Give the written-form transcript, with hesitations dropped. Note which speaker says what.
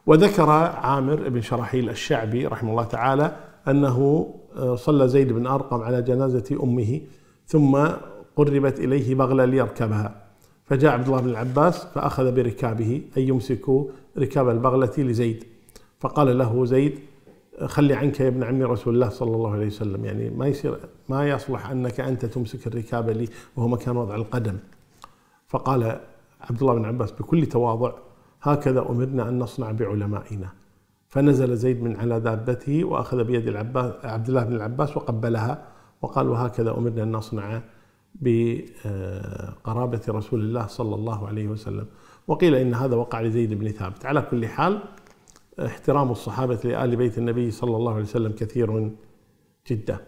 Speaker 1: وذكر عامر بن شراحيل الشعبي رحمه الله تعالى أنه صلى زيد بن أرقم على جنازة أمه ثم قربت إليه بغلة ليركبها، فجاء عبد الله بن العباس فأخذ بركابه أي يمسك ركاب البغلة لزيد، فقال له زيد: خلي عنك يا ابن عم رسول الله صلى الله عليه وسلم، يعني ما يصلح أنك أنت تمسك الركاب لي وهو مكان وضع القدم. فقال عبد الله بن عباس بكل تواضع: هكذا أمرنا أن نصنع بعلمائنا. فنزل زيد من على دابته وأخذ بيد عبد الله بن العباس وقبلها وقال: وهكذا أمرنا أن نصنع بقرابة رسول الله صلى الله عليه وسلم. وقيل إن هذا وقع لزيد بن ثابت. على كل حال، احترام الصحابة لآل بيت النبي صلى الله عليه وسلم كثير جدا.